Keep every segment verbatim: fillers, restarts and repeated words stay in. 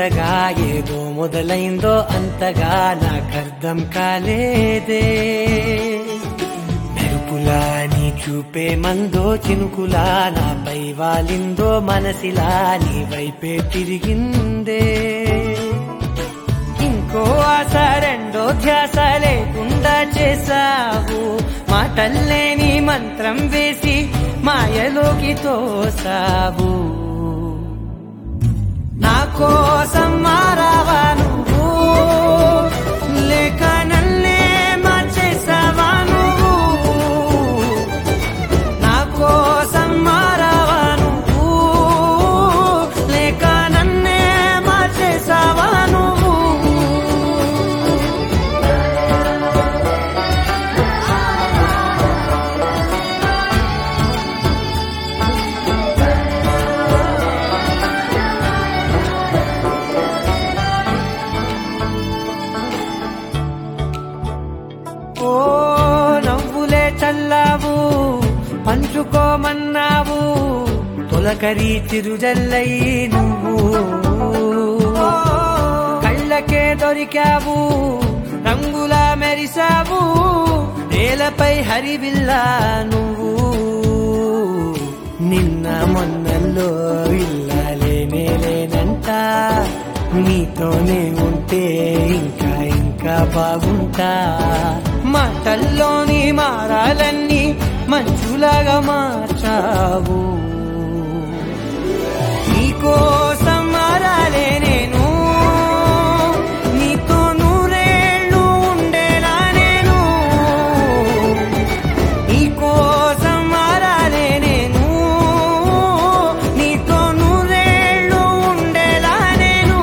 కొత్తగా ఏదో మొదలైందో అంతగా నాకర్థం కాలేదే. మెరుపులా నీ చూపే మందో చినుకులా నాపై వాలిందో మనసిలా నీ వైపే తిరిగిందే. ఇంకో ఆశ రెండో ధ్యాస లేకుండా చేసావు, మాటల్లే నీ మంత్రం వేసి మాయలోకి తోసావు. నా కోసం మారావా నువ్వు, లేక నన్నే మార్చేసావా నువ్వు. నా కోసం మారావా నువ్వు, లేక నన్నే మార్చేసావా నువ్వు. ఓ నవ్వులే చల్లావు, పంచుకోమన్నావు, తొలకరి చిరుజల్లై నువ్వు. కళ్ళకే దొరికావు, రంగులా మెరిసావు, నేలపై హరివిల్లా నువ్వు. నిన్న మొన్నల్లో ఇల్లాలేనే లేనంట, నీతోనే ఉంటే ఇంకా ఇంకా బాగుంటా. మాటల్లోని మారాలన్నీ మంచులాగా మార్చావు. నీకోసం మారాలే నేను, నీతో నూరేళ్ళు ఉండేలా నేను. నీకోసం మారాలే నేను, నీతో నూరేళ్ళు ఉండేలా నేను.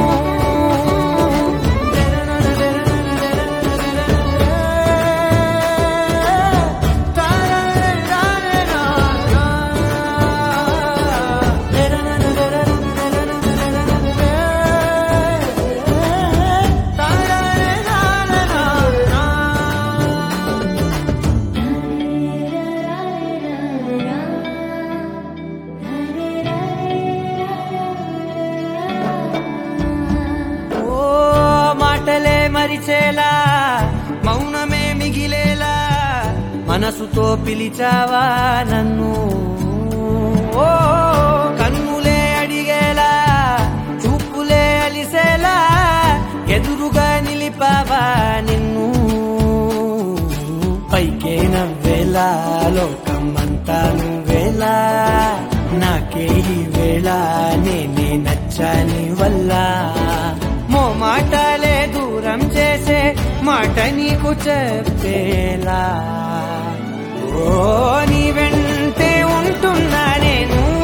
మాటలే మరిచేలా, మౌనమే మిగిలేలా, మనసుతో పిలిచావా నన్ను. ఓ కన్నులే అడిగేలా, చూపులే అలిసేలా, ఎదురుగా నిలిపావా నిన్ను. పైకే నవ్వేలా, లోకమంతా నువ్వేలా, నాకే ఈ వేళ నేనే నచ్చాని వల్ల. మో మాటలే దూరం చేసే మాట నీకు చెప్పేలా. ఓ నీ వెంటే ఉంటున్నా నేను.